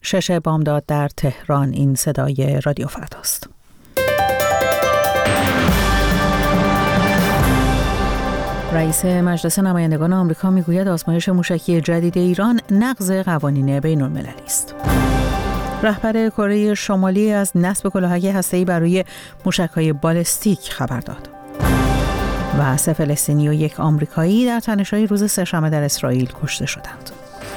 6 بامداد در تهران. این صدای رادیو فرداست. رئیس مجلس نمایندگان آمریکا میگوید آزمایش موشکی جدید ایران نقض قوانین بین‌المللی است. رهبر کره شمالی از نصب کلاهک هسته‌ای برای موشک‌های بالستیک خبر داد. و 3 فلسطینی و 1 آمریکایی در تنش‌های روز سه‌شنبه در اسرائیل کشته شدند.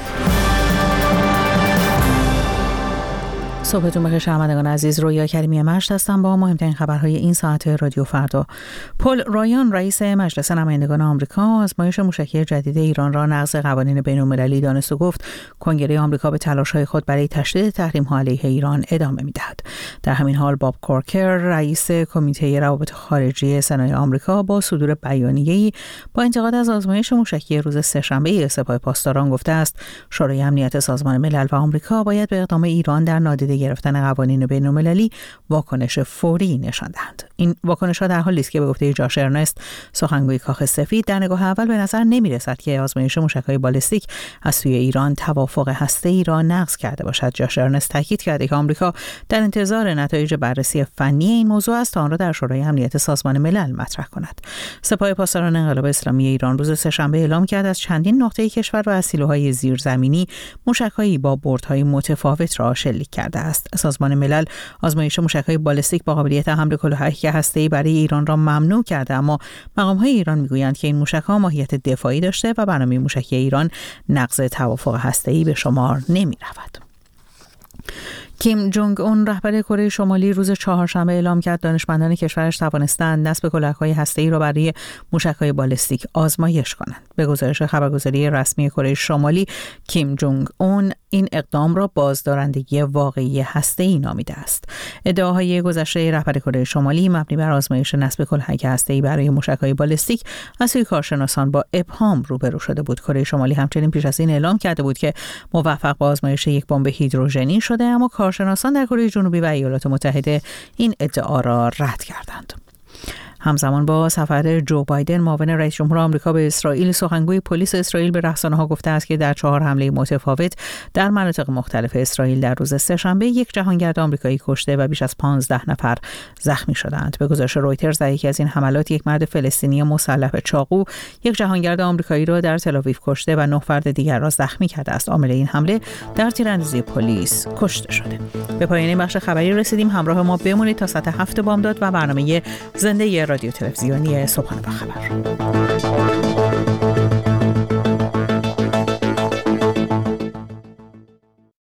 صبحتون بخیر شنوندگان عزیز، رویا کریمی مشت هستم با مهمترین خبرهای این ساعت رادیو فردا. پل رایان رئیس مجلس نمایندگان آمریکا آزمایش موشکی جدید ایران را نقض قوانین بین‌المللی دانست و گفت کنگره آمریکا به تلاش‌های خود برای تشدید تحریم‌ها علیه ایران ادامه می‌دهد. در همین حال باب کورکر رئیس کمیته روابط خارجی سنای آمریکا با صدور بیانیه‌ای با انتقاد از آزمایش موشکی روز سه‌شنبه سپاه پاسداران گفته است شورای امنیت سازمان ملل و آمریکا باید به اقدام ایران در نادیده گرفتن قوانین بین‌المللی واکنش فوری نشان دهند. این واکنش‌ها در حالی است که به گفته جاش ارنست سخنگوی کاخ سفید در نگاه اول به نظر نمی‌رسد که آزمایش موشک‌های بالستیک از سوی ایران توافق هسته‌ای را نقض کرده باشد. جاش ارنست تاکید کرده که آمریکا در انتظار نتایج بررسی فنی این موضوع است تا آن را در شورای امنیت سازمان ملل مطرح کند. سپاه پاسداران انقلاب اسلامی ایران روز سه‌شنبه اعلام کرد از چندین نقطه کشور و از سیلوهای زیرزمینی موشک‌هایی با بردهای متفاوت را شلیک کرده است. سازمان ملل آزمایش موشک‌های بالستیک با قابلیت حمل کلاهک هسته‌ای برای ایران را ممنوع کرده، اما مقام‌های ایران می‌گویند که این موشک‌ها ماهیت دفاعی داشته و برنامه موشکی ایران نقض توافق هسته‌ای به شمار نمی‌رود. کیم جونگ اون رهبر کره شمالی روز چهارشنبه اعلام کرد دانشمندان کشورش توانستند نصب کلاهک‌های هسته‌ای را برای موشک‌های بالستیک آزمایش کنند. به گزارش خبرگزاری رسمی کره شمالی، کیم جونگ اون این اقدام را بازدارندگی واقعی هسته‌ای نامیده است. ادعاهای گذشته رهبر کره شمالی مبنی بر آزمایش نصب کلاهک هسته‌ای برای موشک‌های بالستیک از سوی کارشناسان با ابهام روبرو شده بود. کره شمالی همچنین پیش از این اعلام کرده بود که موفق به آزمایش یک بمب هیدروژنی شده، اما کارشناسان در کره جنوبی و ایالات متحده این ادعا را رد کردند. همزمان با سفر جو بایدن معاون رئیس جمهور آمریکا به اسرائیل، سخنگوی پلیس اسرائیل به رسانه‌ها گفته است که در 4 حمله متفاوت در مناطق مختلف اسرائیل در روز سه‌شنبه 1 جهانگرد آمریکایی کشته و بیش از 15 نفر زخمی شدند. به گزارش رویترز در یکی از این حملات یک مرد فلسطینی مسلح به چاقو 1 جهانگرد آمریکایی را در تل‌آویو کشته و 9 فرد دیگر را زخمی کرده است. عامل این حمله در تیراندازی پلیس کشته شده. به پایان این بخش خبری رسیدیم. همراه ما بمونید تا ساعت 7 بامداد و برنامه زنده رادیو تلویزیونی صبحانه با خبر.